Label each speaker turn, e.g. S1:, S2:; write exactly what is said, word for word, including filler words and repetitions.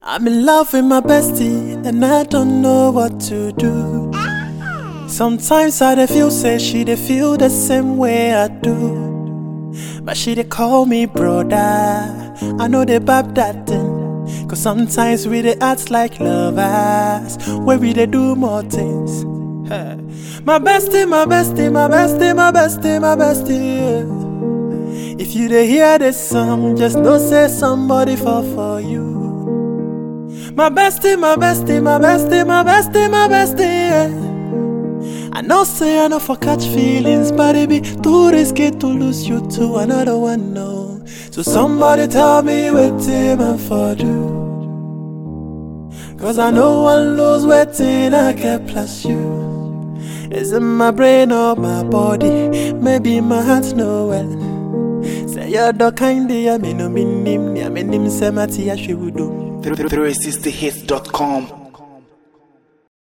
S1: I'm in love with my bestie, and I don't know what to do. Sometimes I dey feel say she dey feel the same way I do, but she dey call me brother. I know they bab that thing, cause sometimes we dey act like lovers, where we dey do more things. Hey. My bestie, my bestie, my bestie, my bestie, my bestie, yeah. If you dey hear this song, just know say somebody fall for you. My bestie, my bestie, my bestie, my bestie, my bestie, yeah. I know say I know for catch feelings, but it be too risky to lose you to another one, no. So somebody tell me wetin I for do, cause I know one lose wetin I can plus you. Is it my brain or my body? Maybe my heart no well. Say you're the kind of I mean no mean him, I mean him say my tea I should do.
S2: three sixty hits dot com